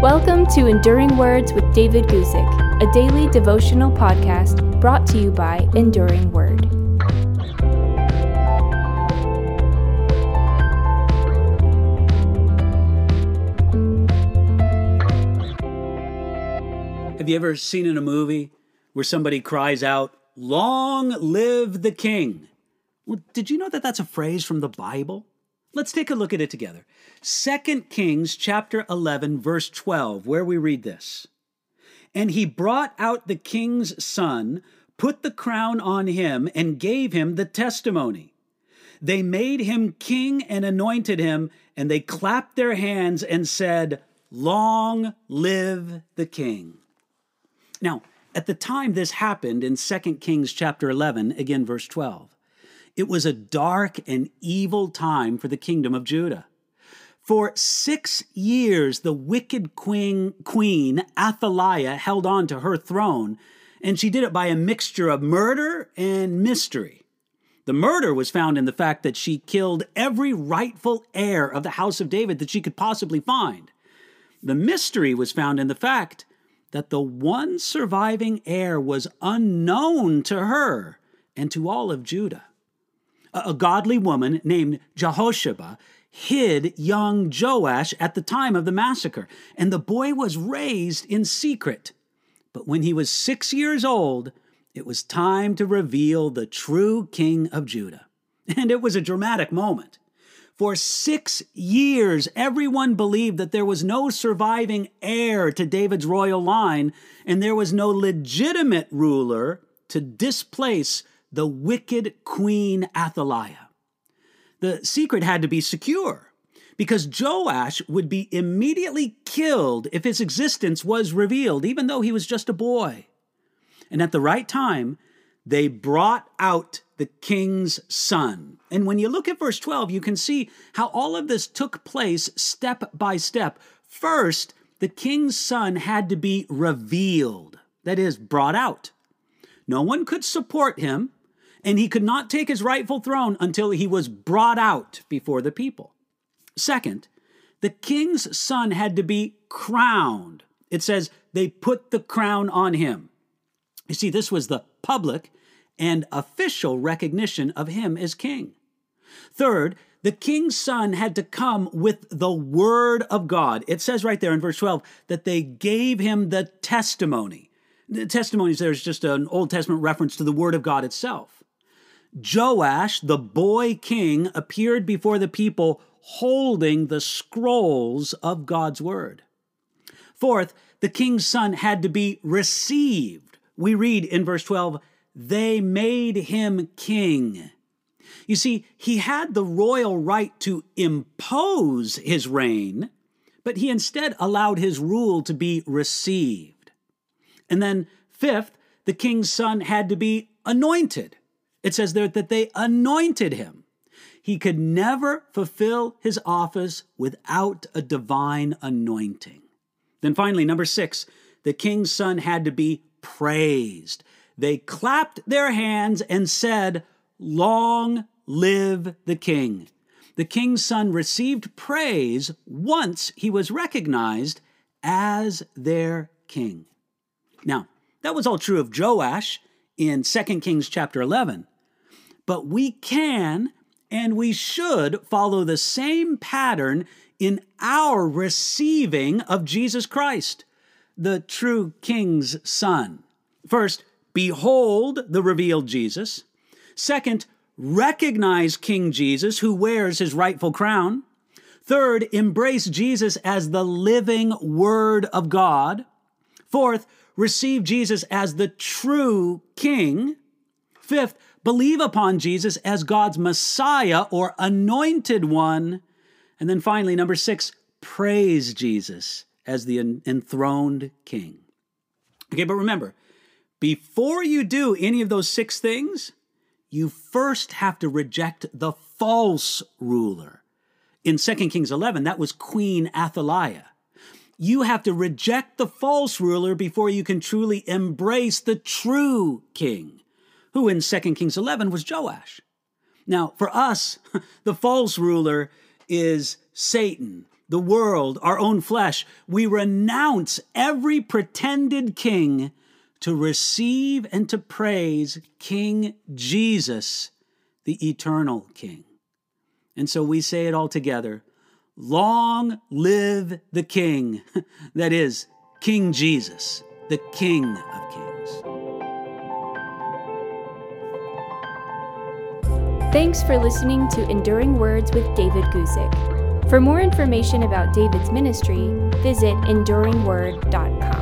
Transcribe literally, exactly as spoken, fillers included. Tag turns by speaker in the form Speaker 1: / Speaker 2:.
Speaker 1: Welcome to Enduring Words with David Guzik, a daily devotional podcast brought to you by Enduring Word.
Speaker 2: Have you ever seen in a movie where somebody cries out, "Long live the king"? Well, did you know that that's a phrase from the Bible? Let's take a look at it together. Second Kings chapter eleven, verse twelve, where we read this. And he brought out the king's son, put the crown on him, and gave him the testimony. They made him king and anointed him, and they clapped their hands and said, "Long live the king." Now, at the time this happened in Second Kings chapter eleven, again verse twelve, it was a dark and evil time for the kingdom of Judah. For six years, the wicked queen, queen Athaliah held on to her throne, and she did it by a mixture of murder and mystery. The murder was found in the fact that she killed every rightful heir of the house of David that she could possibly find. The mystery was found in the fact that the one surviving heir was unknown to her and to all of Judah. A godly woman named Jehosheba hid young Joash at the time of the massacre, and the boy was raised in secret. But when he was six years old, it was time to reveal the true king of Judah. And it was a dramatic moment. For six years, everyone believed that there was no surviving heir to David's royal line, and there was no legitimate ruler to displace the wicked queen Athaliah. The secret had to be secure, because Joash would be immediately killed if his existence was revealed, even though he was just a boy. And at the right time, they brought out the king's son. And when you look at verse twelve, you can see how all of this took place step by step. First, the king's son had to be revealed, that is, brought out. No one could support him, and he could not take his rightful throne until he was brought out before the people. Second, the king's son had to be crowned. It says they put the crown on him. You see, this was the public and official recognition of him as king. Third, the king's son had to come with the word of God. It says right there in verse twelve that they gave him the testimony. The testimonies there is just an Old Testament reference to the word of God itself. Joash, the boy king, appeared before the people holding the scrolls of God's word. Fourth, the king's son had to be received. We read in verse twelve, they made him king. You see, he had the royal right to impose his reign, but he instead allowed his rule to be received. And then fifth, the king's son had to be anointed. It says there that they anointed him. He could never fulfill his office without a divine anointing. Then finally, number six, the king's son had to be praised. They clapped their hands and said, "Long live the king." The king's son received praise once he was recognized as their king. Now, that was all true of Joash in Second Kings chapter eleven. But we can and we should follow the same pattern in our receiving of Jesus Christ, the true king's son. First, behold the revealed Jesus. Second, recognize King Jesus who wears his rightful crown. Third, embrace Jesus as the living Word of God. Fourth, receive Jesus as the true King. Fifth, believe upon Jesus as God's Messiah or anointed one. And then finally, number six, praise Jesus as the enthroned King. Okay, but remember, before you do any of those six things, you first have to reject the false ruler. In Second Kings eleven, that was Queen Athaliah. You have to reject the false ruler before you can truly embrace the true king, who in Second Kings eleven was Joash. Now, for us, the false ruler is Satan, the world, our own flesh. We renounce every pretended king to receive and to praise King Jesus, the eternal King. And so we say it all together. Long live the King. That is, King Jesus, the King of Kings.
Speaker 1: Thanks for listening to Enduring Words with David Guzik. For more information about David's ministry, visit enduring word dot com.